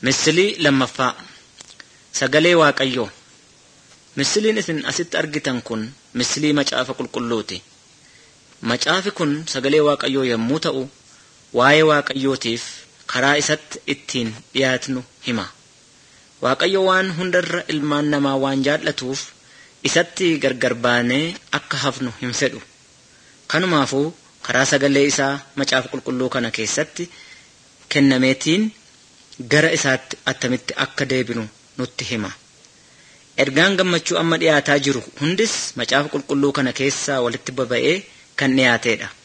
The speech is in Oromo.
Misilii lammaffaa sagalee Waaqayyoo. Misiliin isin asitti argitan kun misilii macaafa qulqulluuti. Macaafi kun sagalee Waaqayyoo yommuu ta'u, waa'ee Waaqayyootiif karaa isatti ittiin dhiyaatnu hima. Waaqayyo waan hundarra ilmaan namaa waan jaallatuuf isatti gargar baanee akka hafnu hin fedhu. Kanumaafuu karaa sagalee isaa macaafa qulqulluu kana keessatti kennameetiin gara isaatti attamitti akka deebinu nutti hima. Ergaan gammachuu amma dhiyaataa jiru hundis macaafa qulqulluu kana keessaa walitti baba'ee kan dhiyaatedha.